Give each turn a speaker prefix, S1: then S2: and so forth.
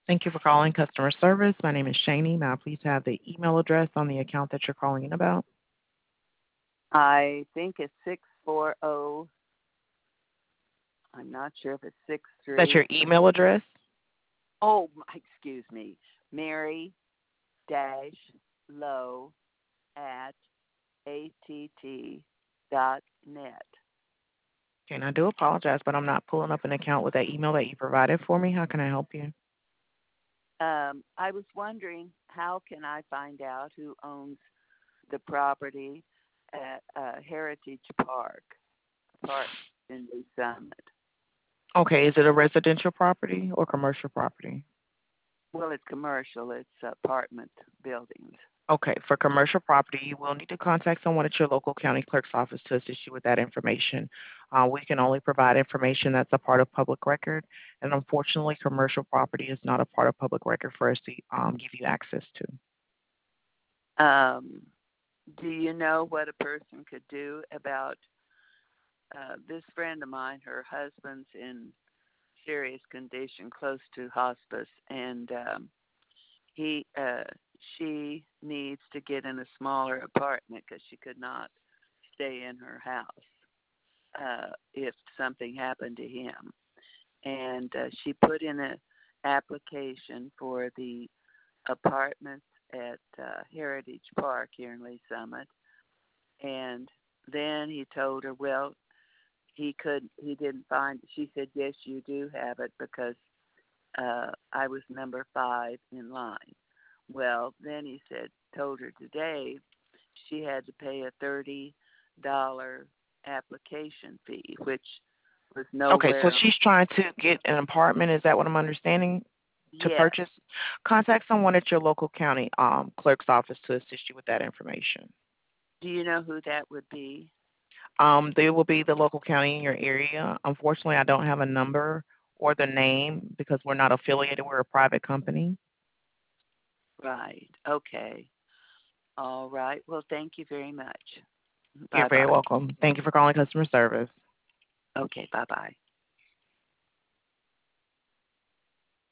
S1: Thank you for calling customer service. My name is Shani. May I please have the email address on the account that you're calling in about?
S2: I think it's 640. I'm not sure if it's six
S1: That's
S2: three.
S1: your email address?
S2: Oh, excuse me. Mary dash low at att.net.
S1: Okay, and I do apologize, but I'm not pulling up an account with that email that you provided for me. How can I help you?
S2: I was wondering, how can I find out who owns the property at Heritage Park in New Summit?
S1: Okay, is it a residential property or commercial property?
S2: Well, it's commercial. It's apartment buildings.
S1: Okay, for commercial property, you will need to contact someone at your local county clerk's office to assist you with that information. We can only provide information that's a part of public record, and unfortunately, commercial property is not a part of public record for us to give you access to.
S2: Um, do you know what a person could do about this friend of mine? Her husband's in serious condition, close to hospice, and he she needs to get in a smaller apartment because she could not stay in her house if something happened to him. And she put in an application for the apartments at Heritage Park here in Lee Summit. And then he told her, well, he didn't find it. She said, yes, you do have it because I was number 5 in line. Well, then he told her today she had to pay a $30 application fee, which was
S1: Okay, so
S2: nowhere.
S1: she's trying to get an apartment. Is that what I'm understanding? To
S2: Yes.
S1: purchase, contact someone at your local county clerk's office to assist you with that information.
S2: Do you know who that would be?
S1: They will be the local county in your area. Unfortunately, I don't have a number or the name because we're not affiliated. We're a private company.
S2: Right. Okay. All right. Well, thank you very much.
S1: You're
S2: Bye
S1: very
S2: bye.
S1: welcome. Thank you for calling customer service.
S2: Okay. Bye bye.